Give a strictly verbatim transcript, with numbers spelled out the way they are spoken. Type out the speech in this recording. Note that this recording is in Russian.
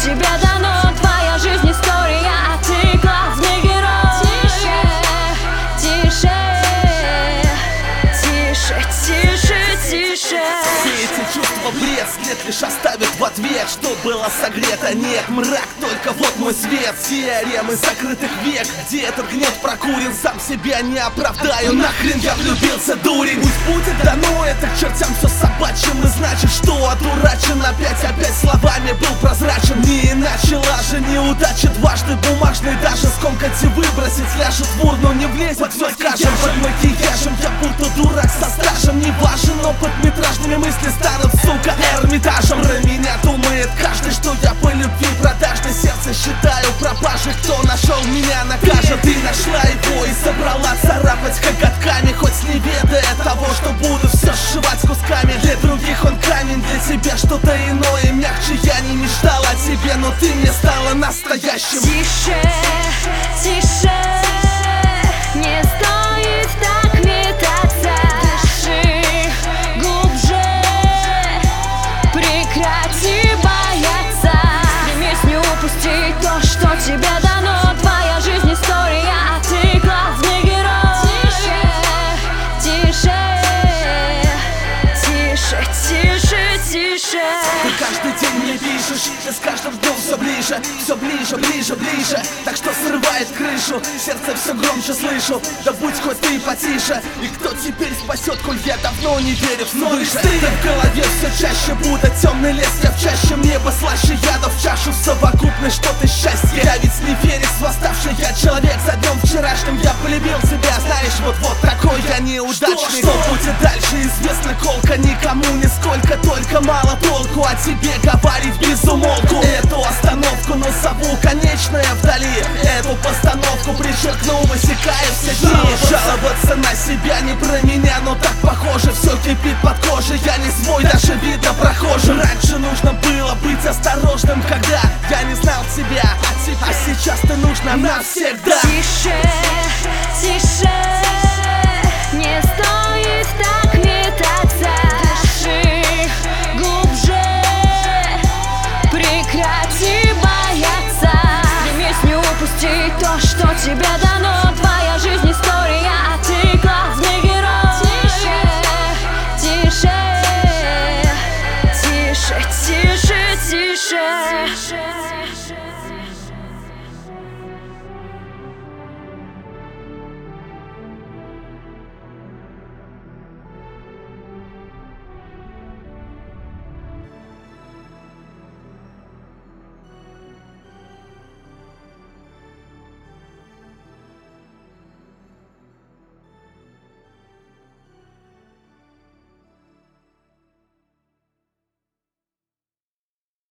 тебе дано. Твоя жизнь история, а ты главный герой. Тише, тише, тише, тише, тише. Все эти чувства бред, след лишь оставит в ответ. Что было согрето, нет, мрак, только вот мой свет. Теоремы закрытых век, где этот гнев прокурен. Сам себя не оправдаю, нахрен я влюбился, дурень. Пусть будет дано, это к чертям все собачьим. И значит, что одурачен опять, опять словами был прозрачен. Не иначе лажа, неудачи дважды бумажный. Даже скомкать и выбросить ляжет в урну, не влезет, все скажем. Под макияжем я будто дурак со стажем. Не важен опыт, метражными мысли станут, сука, Эрмитажем. Про меня думает каждый, что я по любви продажный. Сердце считаю пропажей, кто нашел меня накажет. Ты нашла его и собрала царапать коготками, хоть не ведая того, что буду все сшивать кусками. Для других он камень, для тебя что-то иное, мягче. Я не мечтала о тебе, но ты мне стала настоящим. Тише, тише, не стоит так метаться. Дыши глубже, прекрати бояться. Стремись не упустить то, что тебе дано. Твоя жизнь история, а ты главный герой. Тише, тише, тише, тише. Ты каждый день мне пишешь, и с каждым днем все ближе, все ближе, ближе, ближе. Так что срывает крышу, сердце все громче слышу. Да будь хоть ты потише. И кто теперь спасет, коль я давно не верю в свыше. Ты в голове все чаще, будто темный лес, я в чаще. Небо слаще ядов в чашу, в совокупность что-то счастье. Я ведь не верю в восставший, я человек за днем вчерашним. Я полюбил себя, знаешь, вот-вот такой я неудачный. Что, что будет дальше, известно колко, никому нисколько. Только мало толку о тебе говорить без умолку. Эту остановку назову конечная вдали. Эту постановку причеркну, высекая все дни. Жаловаться на себя не про меня, но так похоже. Все кипит под кожей, я не свой, даже видно прохожим. Раньше нужно было быть осторожным, когда я не знал тебя, а сейчас ты нужна навсегда. Тише, тише, не стоит так метаться. Дыши глубже, прекрати бояться. Стремись не упустить то, что тебе дано.